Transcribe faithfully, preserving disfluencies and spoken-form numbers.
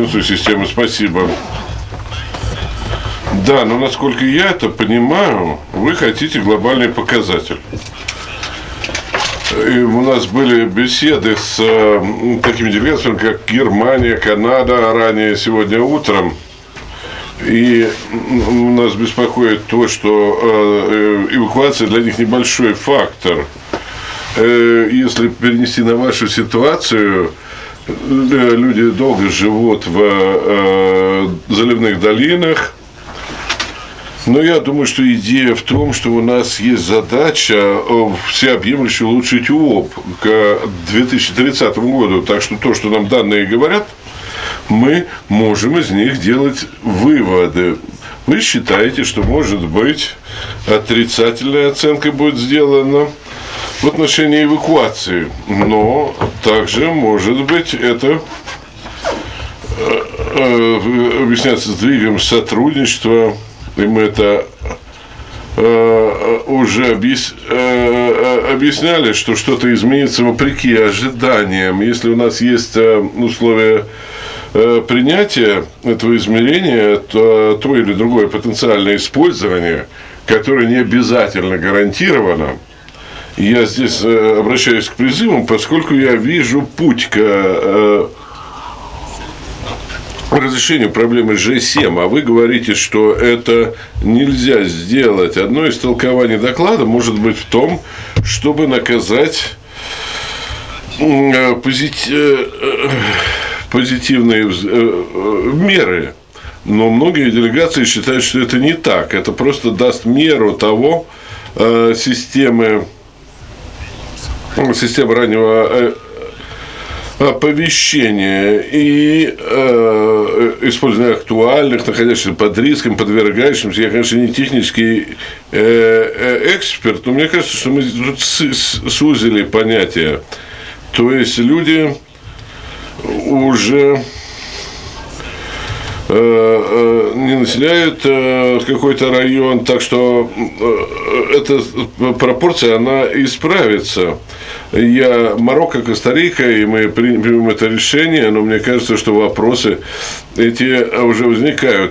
большинству системы. Спасибо. Да, но насколько я это понимаю, вы хотите глобальный показатель. И у нас были беседы с э, такими делегациями, как Германия, Канада, ранее сегодня утром. И нас беспокоит то, что э, эвакуация для них небольшой фактор. Э, если перенести на вашу ситуацию, люди долго живут в э, заливных долинах. Но я думаю, что идея в том, что у нас есть задача всеобъемлюще улучшить УОП к две тысячи тридцатому году. Так что то, что нам данные говорят, мы можем из них делать выводы. Вы считаете, что, может быть, отрицательная оценка будет сделана в отношении эвакуации, но также, может быть, это объясняется сдвигом сотрудничества, и мы это э, уже объяс... э, объясняли, что что-то изменится вопреки ожиданиям. Если у нас есть условия э, принятия этого измерения, то то или другое потенциальное использование, которое не обязательно гарантировано. Я здесь э, обращаюсь к призывам, поскольку я вижу путь к э, разрешению проблемы Ж семь, а вы говорите, что это нельзя сделать. Одно из толкований доклада может быть в том, чтобы наказать позитив... позитивные меры. Но многие делегации считают, что это не так. Это просто даст меру того системы, системы раннего оповещения и э, использование актуальных, находящихся под риском, подвергающимся. Я, конечно, не технический э, э, эксперт, но мне кажется, что мы тут сузили понятие. То есть люди уже не населяют какой-то район, так что эта пропорция, она исправится. Я Марокко, Коста-Рика, и мы примем это решение, но мне кажется, что вопросы эти уже возникают.